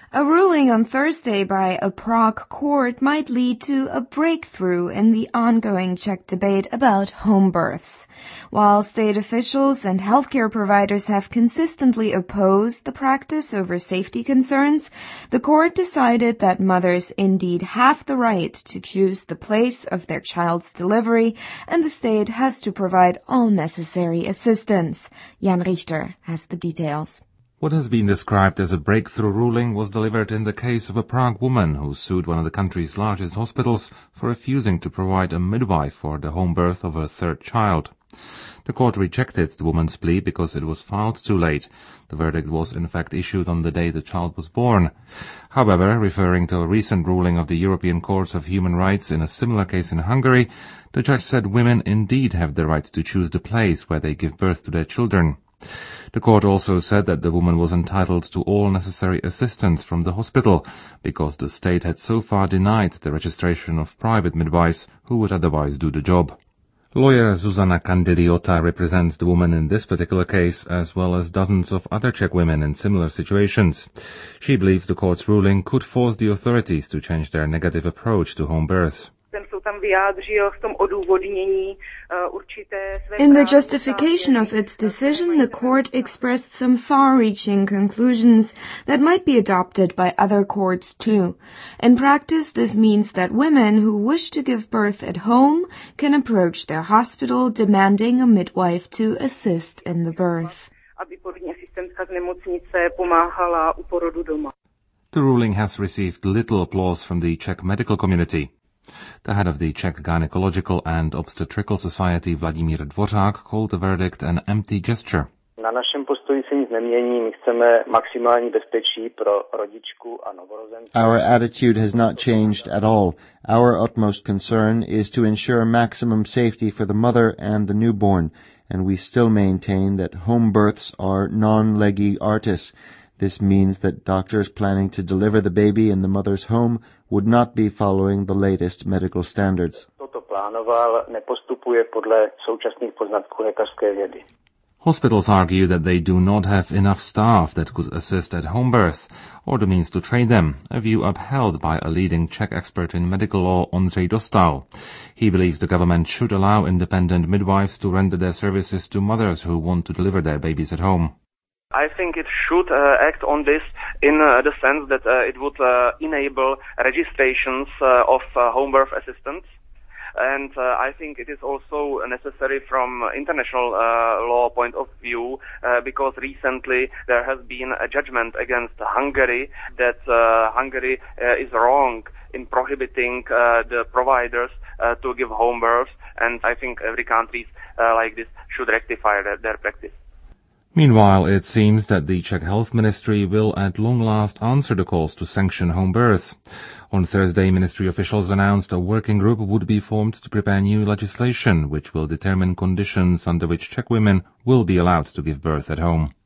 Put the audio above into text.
A ruling on Thursday by a Prague court might lead to a breakthrough in the ongoing Czech debate about home births. While state officials and healthcare providers have consistently opposed the practice over safety concerns, the court decided that mothers indeed have the right to choose the place of their child's delivery, and the state has to provide all necessary assistance. Jan Richter has the details. What has been described as a breakthrough ruling was delivered in the case of a Prague woman who sued one of the country's largest hospitals for refusing to provide a midwife for the home birth of her third child. The court rejected the woman's plea because it was filed too late. The verdict was in fact issued on the day the child was born. However, referring to a recent ruling of the European Court of Human Rights in a similar case in Hungary, the judge said women indeed have the right to choose the place where they give birth to their children. The court also said that the woman was entitled to all necessary assistance from the hospital because the state had so far denied the registration of private midwives who would otherwise do the job. Lawyer Zuzana Kandiliota represents the woman in this particular case as well as dozens of other Czech women in similar situations. She believes the court's ruling could force the authorities to change their negative approach to home births. In the justification of its decision, the court expressed some far-reaching conclusions that might be adopted by other courts too. In practice, this means that women who wish to give birth at home can approach their hospital demanding a midwife to assist in the birth. The ruling has received little applause from the Czech medical community. The head of the Czech Gynecological and Obstetrical Society, Vladimír Dvořák, called the verdict an empty gesture. Our attitude has not changed at all. Our utmost concern is to ensure maximum safety for the mother and the newborn, and we still maintain that home births are non lege artis. This means that doctors planning to deliver the baby in the mother's home would not be following the latest medical standards. Hospitals argue that they do not have enough staff that could assist at home birth or the means to train them, a view upheld by a leading Czech expert in medical law, Ondřej Dostál. He believes the government should allow independent midwives to render their services to mothers who want to deliver their babies at home. I think it should act on this in the sense that it would enable registrations of home birth assistants. And I think it is also necessary from international law point of view because recently there has been a judgment against Hungary that Hungary is wrong in prohibiting the providers to give home births, and I think every country like this should rectify their practice. Meanwhile, it seems that the Czech Health Ministry will at long last answer the calls to sanction home birth. On Thursday, ministry officials announced a working group would be formed to prepare new legislation which will determine conditions under which Czech women will be allowed to give birth at home.